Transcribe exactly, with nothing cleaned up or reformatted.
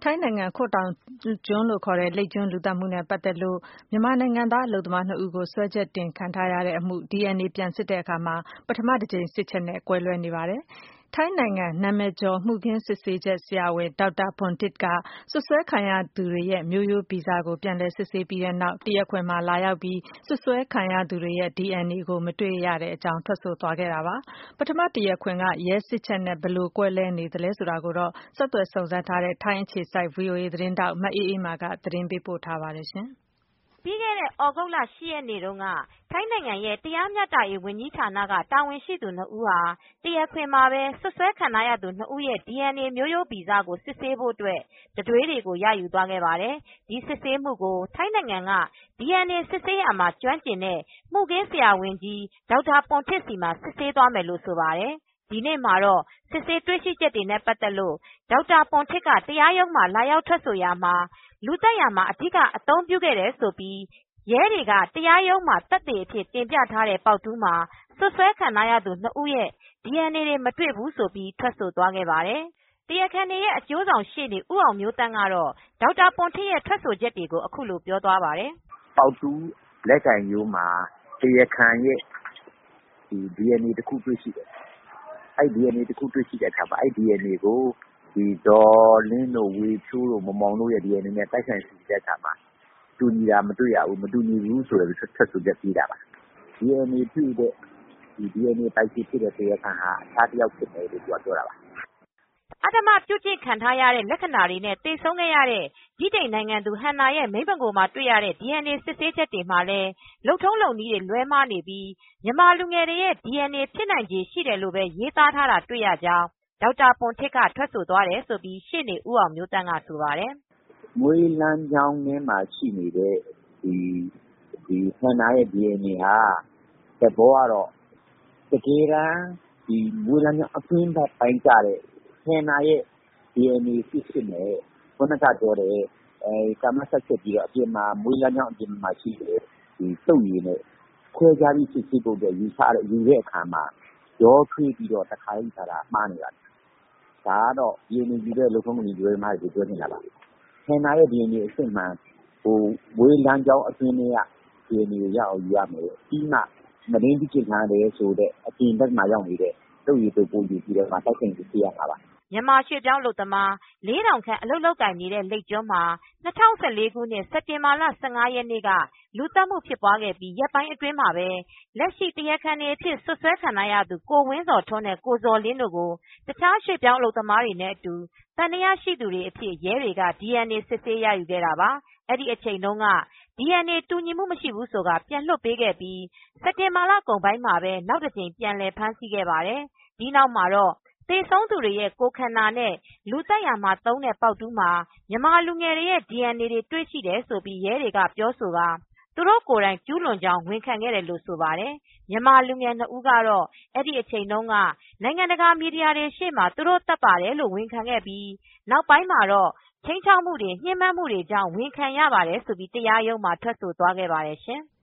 ထိုင်းနိုင်ငံကော့တောင်ကျွန်းလို့ခေါ်တဲ့လိပ်ကျွန်းလူသတ်မှုနဲ့ပတ်သက်လို့မြန်မာနိုင်ငံသားအလုပ်သမားနှစ်ဦးကိုစွဲချက်တင်ခံထားရတဲ့အမှု ဒီအန်အေ ပြန်စစ်တဲ့အခါမှာပထမတစ်ကြိမ်စစ်ချက်နဲ့ကွဲလွဲနေပါတယ်။ထိုင်းနိုင်ငံနာမည်ကျော်မှုခင်းစစ်ဆေးချက်ဆရာဝန်ဒေါက်တာပွန်တစ်ကစွပ်စွဲခံရသူတွေရဲ့မျိုးရိုးဗီဇကိုပြန်လည်စစ်ဆေးပြီးတဲ့နောက်တရားခွင်မှာလာရောက်ပြီးစွပ်စွဲခံရသူတွေရဲ့ ဒီအန်အေ ကိုမတွေ့ရကြောင်းထွက်ဆိုသွားခဲ့တာပါ။ပထမတရားခွင်ကရဲစစ်ချက်နဲ့ဘယ်လိုကွဲလွဲနေသလဲဆိုတာကိုတော့ဆက်သွယ်စုံစမ်းထားတဲ့ထိုင်းအခြေစိုက် ဗွီအိုအေသတင်းထောက်မအေးအေးမာကသတင်းပေးပို့ထားပါတယ်။ပြီးခဲ့တဲ့သြဂုတ်လ၈ရက်နေ့တုန်းကထိုင်းနိုင်ငံရဲ့တရားမျှတရေးဝန်ကြီးဌာနကတာဝန်ရှိသူနှစ်ဦးဟာတရားခွင်မှာပဲစွပ်စွဲခံထားရသူနှစ်ဦးရဲ့ ဒီအန်အေ မျိုးရိုးဗီဇကိုစစ်ဆေးဖို့အတွက်တံတွေးတွေကိုရယူသွားခဲ့ပါတယ်။ ဒီစစ်ဆေးမှုကိုထိုင်းနိုင်ငံက ဒီအန်အေ စစ်ဆေးရာမှာကျွမ်းကျင်တဲ့မှုခင်းဆရာဝန်ကြီးဒေါက်တာပွန်တစ်ဆီမှာစစ်ဆေးသွားမယ်လို့ဆိုပါတယ်။ ဒီနေ့မှာတော့စစ်ဆေးတွေ့ရှိချက်တွေနဲ့ပတ်သက်လို့ဒေါက်တာပွန်တစ်ကတရားရုံးမှာလာရောက်ထွက်ဆိုရာမှာလူသတ်ရာမှာအဓိကအသုံးပြုခဲ့တယ်ဆိုပြီးရဲတွေကတရားရုံးမှာသက်သေအဖြစ်တင်ပြထားတဲ့ပေါက်တူးမှာစွပ်စွဲခံထားရသူနှစ်ဦးရဲ့ ဒီအန်အေတွေမတွေ့ဘူးဆိုပြီးထွက်ဆိုသွားခဲ့ပါတယ်။ တရားခံတွေရဲ့အကျိုးဆောင်ရှေ့နေဦးအောင်မျိုးသန့်ကတော့ဒေါက်တာပွန်တစ်ရဲ့ထွက်ဆိုချက်တွေကိုအခုလိုပြောသွားပါတယ်။ "ပေါက်တူးလက်ကိုင်ရိုးမှာတရားခံရဲ့ ဒီအန်အေတခုတွေ့ရှိတယ်။ အဲဒီ ဒီအန်အေတခုတွေ့ရှိတဲ့အခါမှာ အဲဒီ ဒီအန်အေကို ဒေါ်လင်းတို့ ဝေဖြိုးတို့ မောင်မောင်တို့ရဲ့ ဒီအန်အေနဲ့တိုက်ဆိုင်တဲ့အခါမှာတူညီတာမတွေ့ရဘူး။ မတူညီဘူးဆိုတဲ့ထွက်ဆိုချက်ပေးတာပါ။ ဒီအန်အေတွေ့တဲ့ ဒီအန်အေပိုင်ရှင်ဖြစ်တဲ့တရားခံဟာအခြားတယောက်ဖြစ်တယ်လို့သူကပြောတာပါ။ " အဓမ္မပြုကျင့်ခံထားရတဲ့လက္ခဏာတွေနဲ့သေဆုံးခဲ့ရတဲ့ဗြိတိန်နိုင်ငံသူဟန်နာရဲ့မိန်းမကိုယ်မှာတွေ့ရတဲ့ ဒီအန်အေစစ်ဆေးချက်တွေမှာလည်းလုပ်ထုံးလုပ်နည်းတွေလွဲမှားနေပြီးမြန်မာလူငယ်တွေရဲ့ ဒီအန်အေဖြစ်နိုင်ခြေရှိတယ်လို့ပဲရေးသားထားတာတွေ့ရကြောင်းဒေါက်တာပွန်တစ်ကထွက်ဆိုသွားတယ်လို့ရှေ့နေဦးအောင်မျိုးသန့်ကဆိုပါတယ်။ "မွေးလမ်းကြောင်းထဲမှာရှိနေတဲ့ဟန်နာရဲ့ ဒီအန်အေဟာသဘောကတော့တကယ်တမ်းမွေးလမ်းကြောင်းအတွင်းပိုင်းကျတဲ့ဟန်နာရဲ့ ဒီအန်အေဖြစ်ဖြစ်မယ် ခုနကပြောတဲ့ကာမစပ်ချက်ပြီးတော့မွေးလမ်းကြောင်းအပြင်မှာရှိတဲ့သုတ်ရည်နဲ့ခွဲခြားပြီးစစ်ဆေးဖို့ယူတဲ့အခါမှာရောထွေးပြီးတော့တခါတည်းယူတာမှားနေပါတယ်။ ဒါကတော့ ဒီအန်အေယူတဲ့လုပ်ထုံးလုပ်နည်းလွဲမှားတယ်လို့ပြောချင်တာပါ။ ဟန်နာရဲ့ ဒီအန်အေအစစ်အမှန်မွေးလမ်းကြောင်းအတွင်းထဲက ဒီအန်အေကိုရအောင်ယူရမယ်။ ပြီးမှမုဒိန်းပြုကျင့်ခံရတယ်ဆိုတဲ့အပြင်ဘက်မှာရောက်နေတဲ့သုတ်ရည်တို့ပိုးယူပြီးတော့တိုက်ဆိုင်စစ်ဆေးရမှာပါ။ " မြန်မာရွှေ့ပြောင်းအလုပ်သမားလေးထောင်ခန့်အလုပ်လုပ်ကိုင်နေတဲ့လိပ်ကျွန်းမှာ၂၀၁၄ခုနှစ်စက်တင်ဘာလ၁၅ရက်နေ့ကလူသတ်မူဖြစ်ပွားခဲ့ပြီးရက်ပိုင်းအတွင်းမှာပဲလက်ရှိတရားခံတွေအဖြစ်စွပ်စွဲခံထားရသူကိုဝင်းဇော်ထွန်းနဲ့ကိုဇော်လင်းတို့ကိုတခြားရွှေ့ပြောင်းအလုပ်သမားတွေနဲ့အတူသံသယရှိသူတွေအဖြစ်ရဲတွေက ဒီအန်အေစစ်ဆေးရယူခဲ့တာပါ။ အဲဒီအချိန်တုန်းက ဒီအန်အေတူညီမူမရှိဘူးဆိုကာပြန်လွှတ်ပေးခဲ့ပြီးစက်တင်ဘာလကုန်ပိုင်းမှာပဲနောက်တကြိမ်ပြန်လည်ဖမ်းဆီးခဲ့ပါတယ်။ ဒီနောက်မှာတော့သေဆုံးသူတွေရဲ့ကိုယ်ခန္ဓာနဲ့လူသတ်ရာမှာသုံးတဲ့ပေါက်တူးမှာမြန်မာလူငယ်တွေရဲ့ ဒီအန်အေတွေတွေ့ရှိတယ်လို့ ရဲတွေကပြောဆိုကာသူတို့ကိုယ်တိုင်ကျူးလွန်ကြောင်းဝန်ခံခဲ့တယ်လို့ဆိုပါတယ်။ မြန်မာလူငယ်နှစ်ဦးကတော့အဲဒီအချိန်တုန်းကနိုင်ငံတကာမီဒီယာတွေရှေ့မှာသူတို့သတ်ပါတယ်လို့ဝန်ခံခဲ့ပြီးနောက်ပိုင်းမှာတော့ခြိမ်းခြောက်မူတွေညှဉ်းပန်းမူတွေကြောင့်ဝန်ခံရပါတယ်ဆိုပြီးတရားရုံးမှာထွက်ဆိုသွားခဲ့ပါတယ်ရှင်။